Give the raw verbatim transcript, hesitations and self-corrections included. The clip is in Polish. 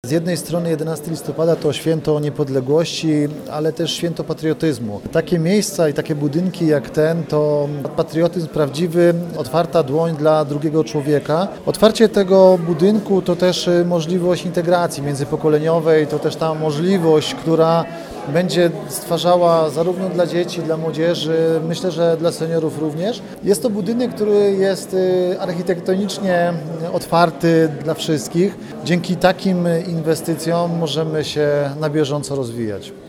Z jednej strony jedenastego listopada to święto niepodległości, ale też święto patriotyzmu. Takie miejsca i takie budynki jak ten to patriotyzm prawdziwy, otwarta dłoń dla drugiego człowieka. Otwarcie tego budynku to też możliwość integracji międzypokoleniowej, to też ta możliwość, która będzie stwarzała zarówno dla dzieci, dla młodzieży, myślę, że dla seniorów również. Jest to budynek, który jest architektonicznie otwarty dla wszystkich. Dzięki takim inwestycjom możemy się na bieżąco rozwijać.